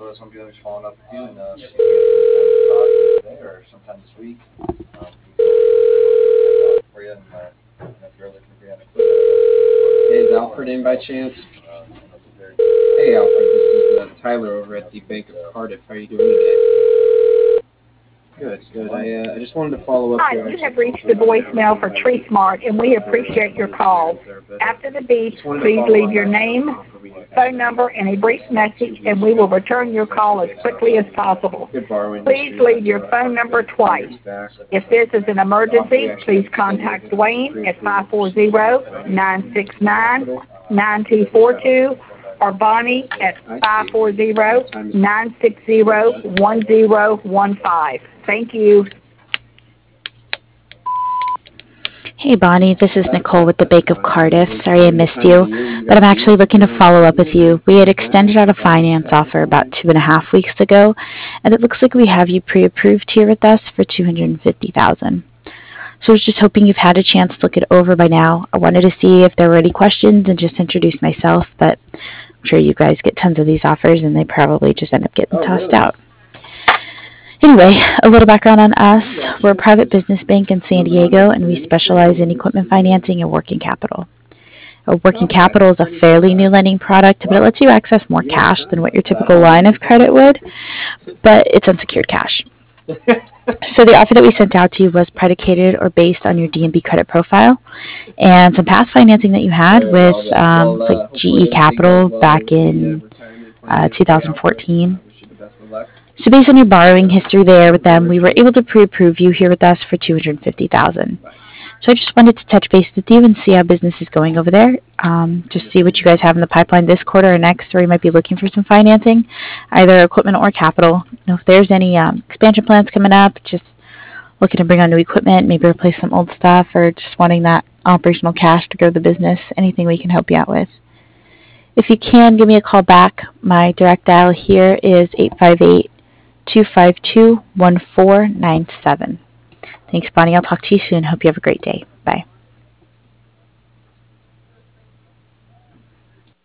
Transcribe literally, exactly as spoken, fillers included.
what I was going to be just following up with you and uh, see if you have some time to talk today or sometime this week. Um, for you and, uh, and if you're looking to be on equipment. Hey, is Alfred in by chance? Hey, Alfred, this is uh, Tyler over at the Bank of Cardiff. How are you doing today? Good, good. I, uh, I just wanted to follow up Hi, here. you have reached the voicemail for Tree Smart, and we appreciate your call. After the beep, please leave your name, phone number, and a brief message, and we will return your call as quickly as possible. Please leave your phone number twice. If this is an emergency, please contact Dwayne at five four zero, nine six nine, nine two four two or Bonnie at five four zero, nine six zero, one zero one five. Thank you. Hey Bonnie, this is Nicole with the Bank of Cardiff. Sorry I missed you, but I'm actually looking to follow up with you. We had extended out a finance offer about two and a half weeks ago, and it looks like we have you pre-approved here with us for two hundred fifty thousand dollars. So I was just hoping you've had a chance to look it over by now. I wanted to see if there were any questions and just introduce myself, but I'm sure you guys get tons of these offers and they probably just end up getting tossed out. Anyway, a little background on us. We're a private business bank in San Diego, and we specialize in equipment financing and working capital. A working capital is a fairly new lending product, but it lets you access more cash than what your typical line of credit would, but it's unsecured cash. So the offer that we sent out to you was predicated or based on your D and B credit profile and some past financing that you had with um, like G E Capital back in uh, two thousand fourteen. So based on your borrowing history there with them, we were able to pre-approve you here with us for two hundred fifty thousand dollars. So I just wanted to touch base with you and see how business is going over there. Um, just see what you guys have in the pipeline this quarter or next, where you might be looking for some financing, either equipment or capital. You know, if there's any um, expansion plans coming up, just looking to bring on new equipment, maybe replace some old stuff, or just wanting that operational cash to grow the business, anything we can help you out with. If you can, give me a call back. My direct dial here is eight five eight, two five two, one four nine seven. Thanks, Bonnie. I'll talk to you soon. Hope you have a great day.